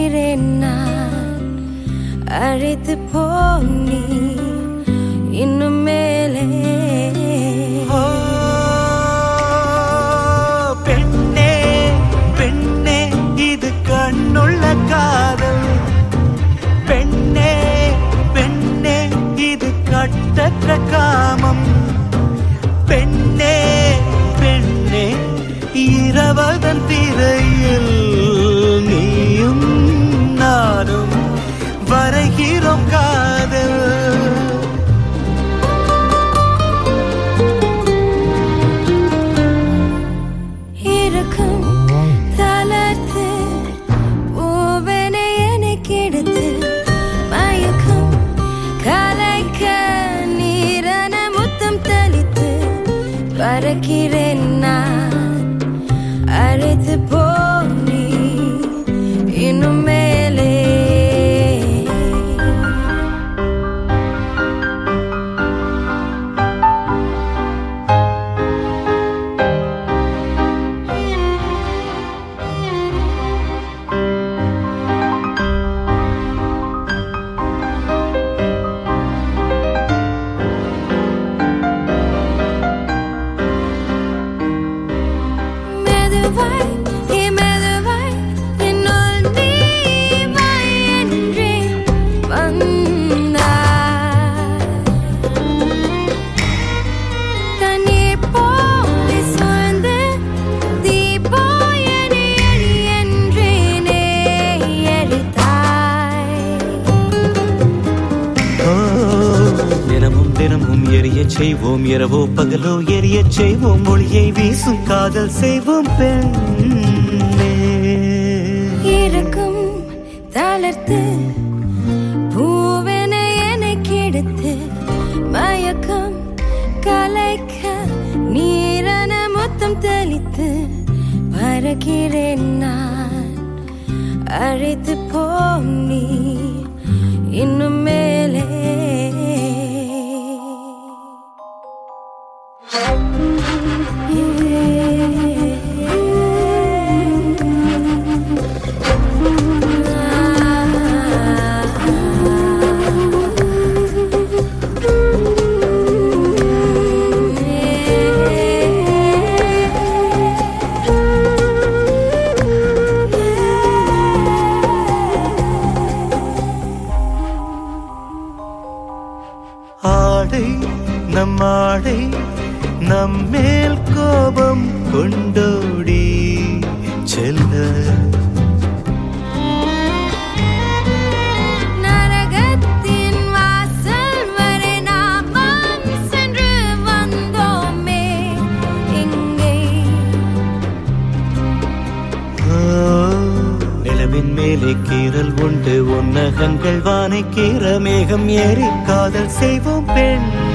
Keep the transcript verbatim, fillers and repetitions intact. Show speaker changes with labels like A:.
A: பறக்கிறேன் நான் அழைத்து போனி இன்னும் மேலே
B: பெண்ணே பெண்ணே இது கண்ணுள்ள காதல் பெண்ணே பெண்ணே இது கட்டற்ற காமம் பெண்ணே பெண்ணே இரவதன் திரையில் நீயும் நானும் வரைகிறோம் காதல்
A: இருக்கும் தளர்த்து பூவனை எனக்கு எடுத்து மயக்கம் கலைக்க நீரான முத்தம் தெளித்து பறக்கிறேன் நான் அழைத்து போனி இன்னும் மேலே
B: தினமும் எரியச் செய்வோம் இரவோ பகலோ எரியச் செய்வோம் ஒளியை வீசும் காதல் செய்வோம் பெண்ணே
A: இருக்கும் தளர்த்து பூவனை எனக்கு எடுத்து மயக்கம் கலைக்க நீரான முத்தம் தெளித்து பறக்கிறேன் நான் அழைத்து போனி இன்னும் மேலே
B: ஆடை நம்மாடை நம்மேல் கோபம் கொண்டோடி செல்ல
A: நரகத்தின் வாசல் வரை நாம் சென்று வந்தோமே எங்கே
B: நிலவின் மேலே கீறல் உண்டு உன்னகங்கள் வானை கீற மேகம் ஏறி காதல் செய்வோம் பெண்